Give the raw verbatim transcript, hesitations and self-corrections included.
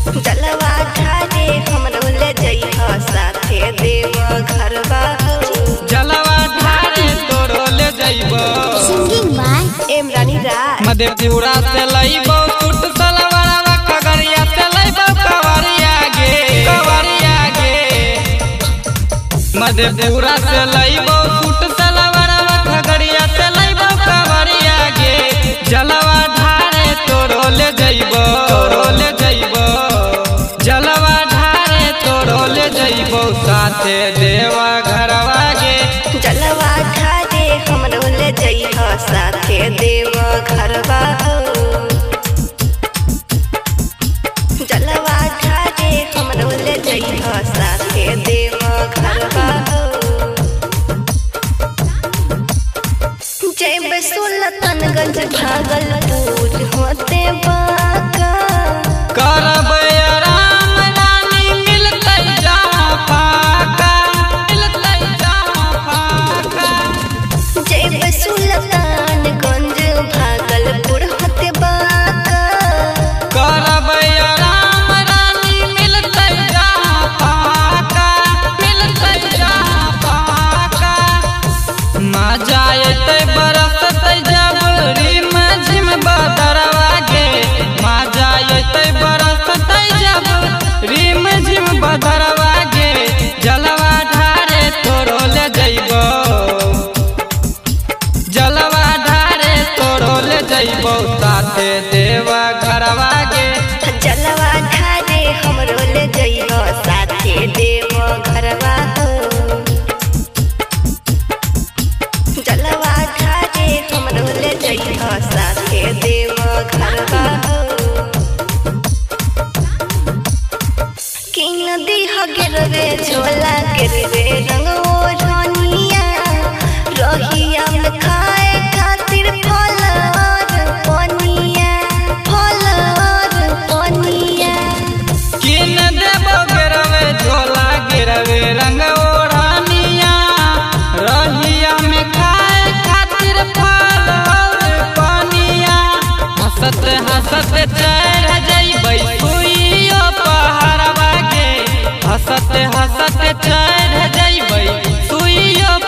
जलवा ढारे हमरो ले जइहा साथे देव घरवा जलवा ढारे तोरो ले जइबो singing by M Rani Raj Madhepura से लइबो सूट सलवारवा खगड़िया से लइबो कवरिया गे कवरिया गे मधेपुरा से लइबो सूट सलवारवा खगड़िया से लइबो कवरिया गे जलवा ढारे तोरो ले जइबो तोरो ले जइबो जलवा ढारे तोरो ले जइबो साथे देवा घरवा गे जलवा ढारे हमरो ले जइहा साथे देव घरवा जलवा ढारे हमरो ले जइहा साथे देव घरवा जय सुल्तानगंज भागलपुर होते बाका करबै आराम रानी मिलतै जहाँ फाका मिलतै जहाँ फाका जय सुल्तानगंज भागलपुर होते बाका करबै आराम रानी मिलतै जहाँ फाका मिलतै जहाँ फाका मजा अयतै बरसतै जब रिम झिम बदरवा गे मजा अयतै बरसतै जब रिम झिम बदरवा गे जलवा ढारे तोरो ले जइबो जलवा ढारे तोरो ले जइबो साथे देवा घरवा गे जलवा ढारे हमरो ले जइहा साथे देव घरवा जलवा ढारे हमरो ले जइहा साथे देव घरवा कि नदी गिरवे झोला गिरवे रंग ओढ़निया रहिया में खाए खातिर फल और पनिया फल और पनिया किन देबो गिरवे झोला गिरवे रंग ओढ़निया रहिया में खाए खातिर फल और पनिया हंसत हंसत चढ़ जइबै सुइयो पहाड़वा गे हंसत हंसत चढ़ जइबै सुइयो